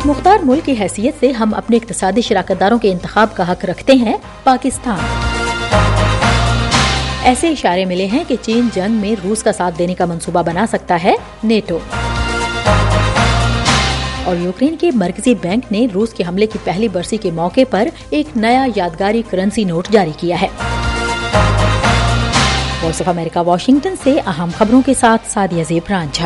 خود مختار ملک کی حیثیت سے ہم اپنے اقتصادی شراکت داروں کے انتخاب کا حق رکھتے ہیں، پاکستان۔ ایسے اشارے ملے ہیں کہ چین جنگ میں روس کا ساتھ دینے کا منصوبہ بنا سکتا ہے، نیٹو۔ اور یوکرین کے مرکزی بینک نے روس کے حملے کی پہلی برسی کے موقع پر ایک نیا یادگاری کرنسی نوٹ جاری کیا ہے۔ وائس آف امریکہ واشنگٹن سے اہم خبروں کے ساتھ سعدیہ زیب رانجھا۔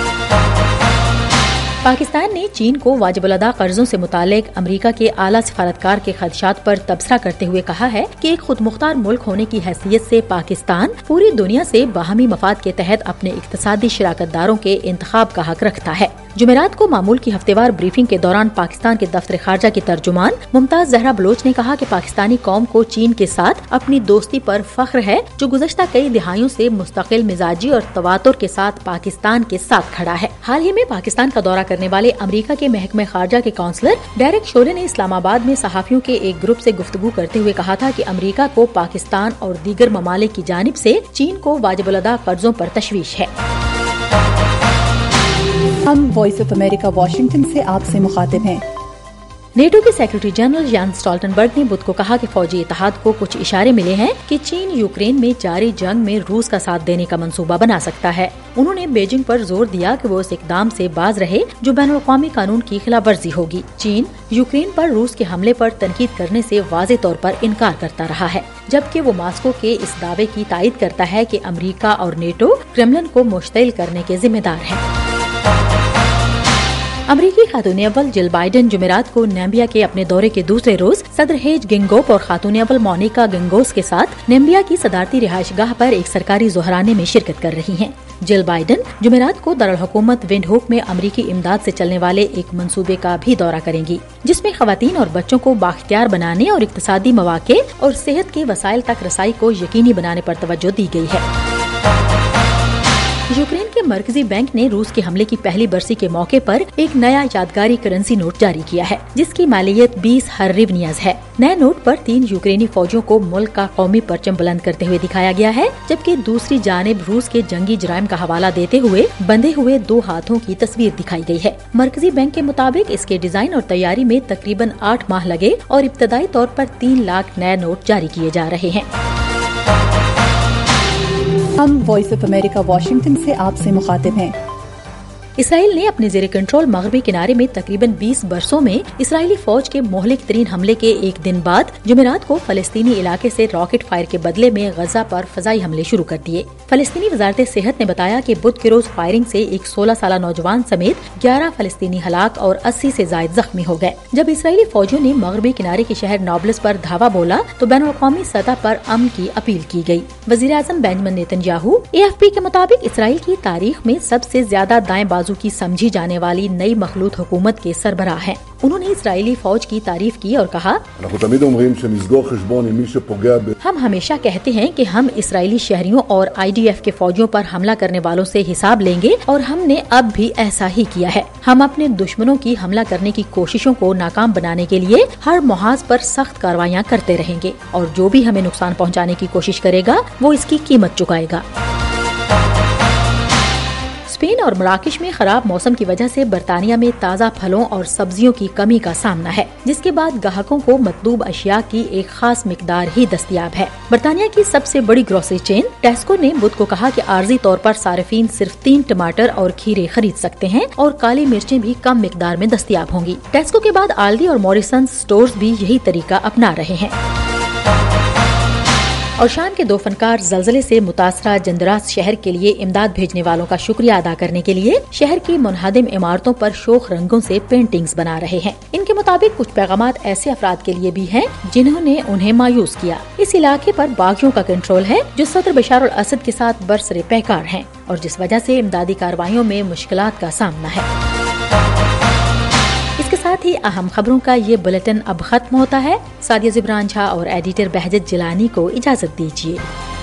پاکستان نے چین کو واجب الادا قرضوں سے متعلق امریکہ کے اعلیٰ سفارتکار کے خدشات پر تبصرہ کرتے ہوئے کہا ہے کہ ایک خود مختار ملک ہونے کی حیثیت سے پاکستان پوری دنیا سے باہمی مفاد کے تحت اپنے اقتصادی شراکت داروں کے انتخاب کا حق رکھتا ہے۔ جمعرات کو معمول کی ہفتہ وار بریفنگ کے دوران پاکستان کے دفتر خارجہ کی ترجمان ممتاز زہرا بلوچ نے کہا کہ پاکستانی قوم کو چین کے ساتھ اپنی دوستی پر فخر ہے، جو گزشتہ کئی دہائیوں سے مستقل مزاجی اور تواتر کے ساتھ پاکستان کے ساتھ کھڑا ہے۔ حال ہی میں پاکستان کا دورہ کرنے والے امریکہ کے محکمہ خارجہ کے کونسلر ڈیرک شولے نے اسلام آباد میں صحافیوں کے ایک گروپ سے گفتگو کرتے ہوئے کہا تھا کہ امریکہ کو پاکستان اور دیگر ممالک کی جانب سے چین کو واجب الادا قرضوں پر تشویش ہے۔ ہم وائس آف امریکہ واشنگٹن سے آپ سے مخاطب ہیں۔ نیٹو کے سیکرٹری جنرل جینس اسٹالٹنبرگ نے بدھ کو کہا کہ فوجی اتحاد کو کچھ اشارے ملے ہیں کہ چین یوکرین میں جاری جنگ میں روس کا ساتھ دینے کا منصوبہ بنا سکتا ہے۔ انہوں نے بیجنگ پر زور دیا کہ وہ اس اقدام سے باز رہے جو بین الاقوامی قانون کی خلاف ورزی ہوگی۔ چین یوکرین پر روس کے حملے پر تنقید کرنے سے واضح طور پر انکار کرتا رہا ہے، جبکہ وہ ماسکو کے اس دعوے کی تائید کرتا ہے کہ امریکہ اور نیٹو کرملن کو مشتعل کرنے کے ذمہ دار ہیں۔ امریکی خاتون اول جل بائیڈن جمعرات کو نیمبیا کے اپنے دورے کے دوسرے روز صدر ہیج گنگوپ اور خاتون اول مونیکا گنگوس کے ساتھ نیمبیا کی صدارتی رہائش گاہ پر ایک سرکاری ظہرانے میں شرکت کر رہی ہیں۔ جل بائیڈن جمعرات کو دارالحکومت ونڈ ہوک میں امریکی امداد سے چلنے والے ایک منصوبے کا بھی دورہ کریں گی، جس میں خواتین اور بچوں کو بااختیار بنانے اور اقتصادی مواقع اور صحت کے وسائل تک رسائی کو یقینی بنانے پر توجہ دی گئی ہے۔ یوکرین کے مرکزی بینک نے روس کے حملے کی پہلی برسی کے موقع پر ایک نیا یادگاری کرنسی نوٹ جاری کیا ہے، جس کی مالیت 20 ہریونیاز ہے۔ نئے نوٹ پر 3 یوکرینی فوجیوں کو ملک کا قومی پرچم بلند کرتے ہوئے دکھایا گیا ہے، جبکہ دوسری جانب روس کے جنگی جرائم کا حوالہ دیتے ہوئے بندھے ہوئے 2 ہاتھوں کی تصویر دکھائی گئی ہے۔ مرکزی بینک کے مطابق اس کے ڈیزائن اور تیاری میں تقریباً 8 ماہ لگے اور ابتدائی طور پر 3 لاکھ نئے نوٹ جاری کیے جا رہے ہیں۔ ہم وائس آف امریکہ واشنگٹن سے آپ سے مخاطب ہیں۔ اسرائیل نے اپنے زیر کنٹرول مغربی کنارے میں تقریباً 20 برسوں میں اسرائیلی فوج کے مہلک ترین حملے کے ایک دن بعد جمعرات کو فلسطینی علاقے سے راکٹ فائر کے بدلے میں غزہ پر فضائی حملے شروع کر دیے۔ فلسطینی وزارت صحت نے بتایا کہ بدھ کے روز فائرنگ سے ایک 16 سالہ نوجوان سمیت 11 فلسطینی ہلاک اور 80 سے زائد زخمی ہو گئے۔ جب اسرائیلی فوجیوں نے مغربی کنارے کے شہر نابلس پر دھاوا بولا تو بین الاقوامی سطح پر امن کی اپیل کی گئی۔ وزیر اعظم بنجامن نیتن یاہو AFP کے مطابق اسرائیل کی تاریخ میں سب سے زیادہ دائیں بازو کی سمجھی جانے والی نئی مخلوط حکومت کے سربراہ ہیں۔ انہوں نے اسرائیلی فوج کی تعریف کی اور کہا، ہم ہمیشہ کہتے ہیں کہ ہم اسرائیلی شہریوں اور IDF کے فوجیوں پر حملہ کرنے والوں سے حساب لیں گے، اور ہم نے اب بھی ایسا ہی کیا ہے۔ ہم اپنے دشمنوں کی حملہ کرنے کی کوششوں کو ناکام بنانے کے لیے ہر محاذ پر سخت کارروائیاں کرتے رہیں گے، اور جو بھی ہمیں نقصان پہنچانے کی کوشش کرے گا وہ اس کی قیمت چکائے گا۔ اسپین اور مراکش میں خراب موسم کی وجہ سے برطانیہ میں تازہ پھلوں اور سبزیوں کی کمی کا سامنا ہے، جس کے بعد گاہکوں کو مطلوب اشیاء کی ایک خاص مقدار ہی دستیاب ہے۔ برطانیہ کی سب سے بڑی گروسری چین ٹیسکو نے بدھ کو کہا کہ عارضی طور پر صارفین صرف 3 ٹماٹر اور کھیرے خرید سکتے ہیں اور کالی مرچیں بھی کم مقدار میں دستیاب ہوں گی۔ ٹیسکو کے بعد آلڈی اور موریسنز سٹورز بھی یہی طریقہ اپنا رہے ہیں۔ اور شام کے 2 فنکار زلزلے سے متاثرہ جندراس شہر کے لیے امداد بھیجنے والوں کا شکریہ ادا کرنے کے لیے شہر کی منہدم عمارتوں پر شوخ رنگوں سے پینٹنگز بنا رہے ہیں۔ ان کے مطابق کچھ پیغامات ایسے افراد کے لیے بھی ہیں جنہوں نے انہیں مایوس کیا۔ اس علاقے پر باغیوں کا کنٹرول ہے جو صدر بشار الاسد کے ساتھ برسر پیکار ہیں، اور جس وجہ سے امدادی کارروائیوں میں مشکلات کا سامنا ہے۔ اس کے ساتھ ہی اہم خبروں کا یہ بلیٹن اب ختم ہوتا ہے۔ سعدیہ زیب رانجھا اور ایڈیٹر بہجت جیلانی کو اجازت دیجیے۔